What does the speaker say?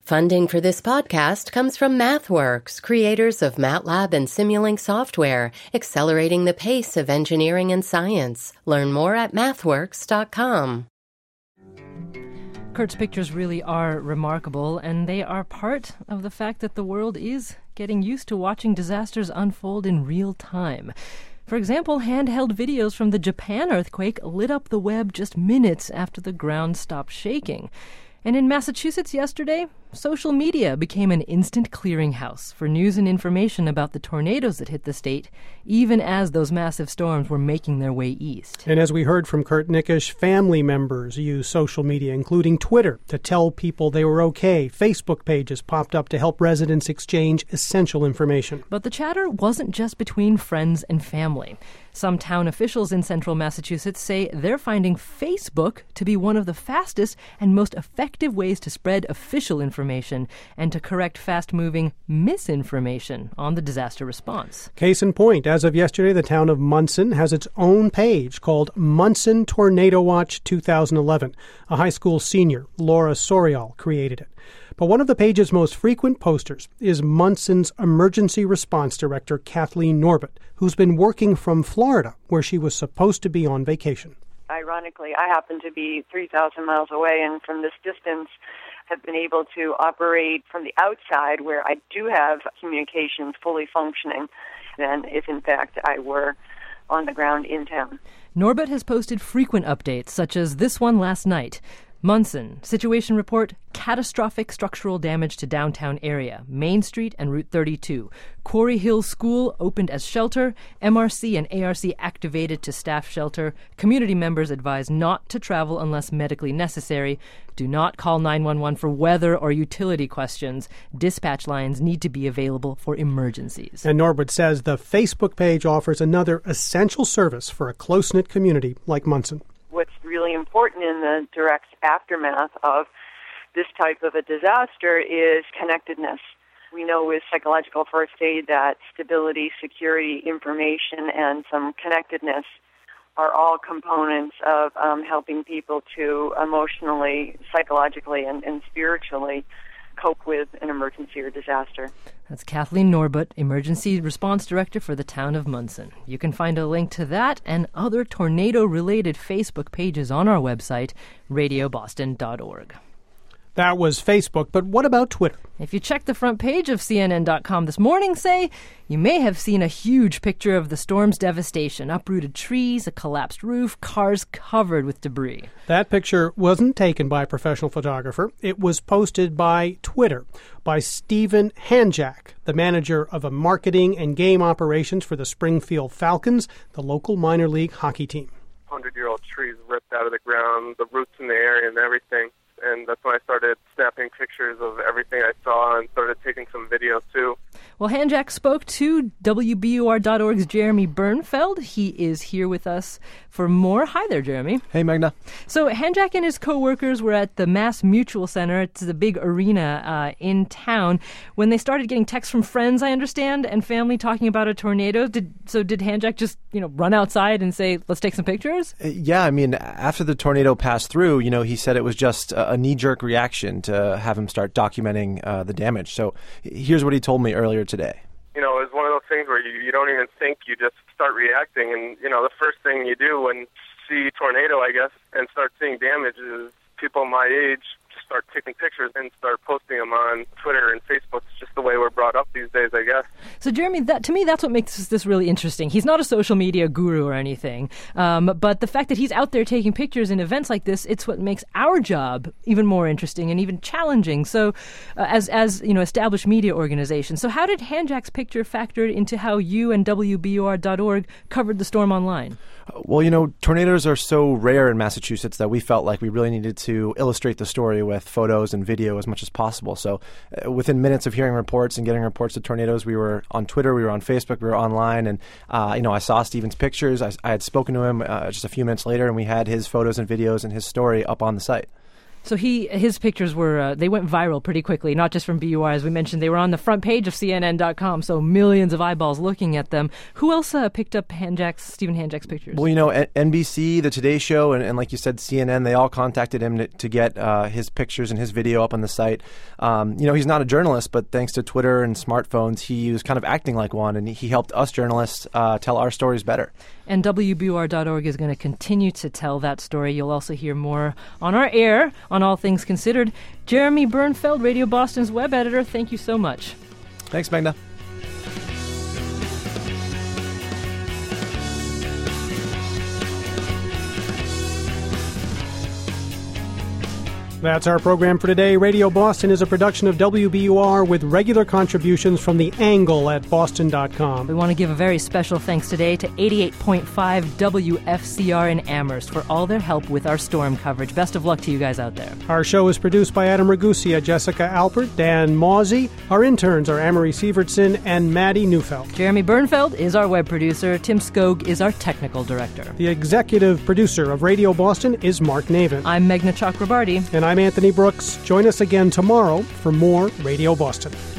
Funding for this podcast comes from MathWorks, creators of MATLAB and Simulink software, accelerating the pace of engineering and science. Learn more at mathworks.com. Kurt's pictures really are remarkable, and they are part of the fact that the world is getting used to watching disasters unfold in real time. For example, handheld videos from the Japan earthquake lit up the web just minutes after the ground stopped shaking. And in Massachusetts yesterday, social media became an instant clearinghouse for news and information about the tornadoes that hit the state, even as those massive storms were making their way east. And as we heard from Kurt Nickisch, family members use social media, including Twitter, to tell people they were okay. Facebook pages popped up to help residents exchange essential information. But the chatter wasn't just between friends and family. Some town officials in central Massachusetts say they're finding Facebook to be one of the fastest and most effective ways to spread official information and to correct fast-moving misinformation on the disaster response. Case in point, as of yesterday, the town of Munson has its own page called Munson Tornado Watch 2011. A high school senior, Laura Sorial, created it. But one of the page's most frequent posters is Munson's emergency response director, Kathleen Norbert, who's been working from Florida, where she was supposed to be on vacation. Ironically, I happen to be 3,000 miles away, and from this distance have been able to operate from the outside where I do have communications fully functioning than if, in fact, I were on the ground in town. Norbert has posted frequent updates, such as this one last night. Munson, situation report, catastrophic structural damage to downtown area, Main Street and Route 32. Quarry Hill School opened as shelter, MRC and ARC activated to staff shelter. Community members advised not to travel unless medically necessary. Do not call 911 for weather or utility questions. Dispatch lines need to be available for emergencies. And Norbert says the Facebook page offers another essential service for a close-knit community like Munson. What's really important in the direct aftermath of this type of a disaster is connectedness. We know with psychological first aid that stability, security, information, and some connectedness are all components of helping people to emotionally, psychologically, and spiritually cope with an emergency or disaster. That's Kathleen Norbert, Emergency Response Director for the town of Munson. You can find a link to that and other tornado-related Facebook pages on our website, radioboston.org. That was Facebook, but what about Twitter? If you check the front page of CNN.com this morning, say, you may have seen a huge picture of the storm's devastation, uprooted trees, a collapsed roof, cars covered with debris. That picture wasn't taken by a professional photographer. It was posted by Twitter by Stephen Hanjack, the manager of a marketing and game operations for the Springfield Falcons, the local minor league hockey team. 100-year-old trees ripped out of the ground, the roots in the area and everything. And that's when I started snapping pictures of everything I saw and started taking some video, too. Well, Hanjack spoke to WBUR.org's Jeremy Bernfeld. He is here with us for more. Hi there, Jeremy. Hey, Magna. So Hanjack and his co-workers were at the Mass Mutual Center. It's the big arena in town. When they started getting texts from friends, I understand, and family talking about a tornado, did Hanjack just, run outside and say, let's take some pictures? Yeah, I mean, after the tornado passed through, he said it was just a knee-jerk reaction to have him start documenting the damage. So here's what he told me earlier today. It was one of those things where you don't even think, you just start reacting. And, the first thing you do when you see tornado, I guess, and start seeing damage is people my age just start taking pictures and start posting them on Twitter and Facebook. It's just the way we're brought up these days, I guess. So, Jeremy, to me, that's what makes this really interesting. He's not a social media guru or anything, but the fact that he's out there taking pictures in events like this, it's what makes our job even more interesting and even challenging. So, as established media organizations. So, how did Hanjack's picture factor into how you and WBUR.org covered the storm online? Well, tornadoes are so rare in Massachusetts that we felt like we really needed to illustrate the story with photos and video as much as possible. So within minutes of hearing reports and getting reports of tornadoes, we were on Twitter, we were on Facebook, we were online, and I saw Stephen's pictures. I had spoken to him just a few minutes later, and we had his photos and videos and his story up on the site. So his pictures they went viral pretty quickly, not just from BUI, as we mentioned. They were on the front page of CNN.com, so millions of eyeballs looking at them. Who else picked up Stephen Hanjak's pictures? Well, NBC, The Today Show, and like you said, CNN, they all contacted him to get his pictures and his video up on the site. He's not a journalist, but thanks to Twitter and smartphones, he was kind of acting like one, and he helped us journalists tell our stories better. And WBUR.org is going to continue to tell that story. You'll also hear more on our air on All Things Considered. Jeremy Bernfeld, Radio Boston's web editor, thank you so much. Thanks, Magda. That's our program for today. Radio Boston is a production of WBUR with regular contributions from The Angle at boston.com. We want to give a very special thanks today to 88.5 WFCR in Amherst for all their help with our storm coverage. Best of luck to you guys out there. Our show is produced by Adam Ragusia, Jessica Alpert, Dan Mawsey. Our interns are Amory Sievertson and Maddie Neufeld. Jeremy Bernfeld is our web producer. Tim Skog is our technical director. The executive producer of Radio Boston is Mark Navin. I'm Meghna Chakrabarty. And I'm Anthony Brooks. Join us again tomorrow for more Radio Boston.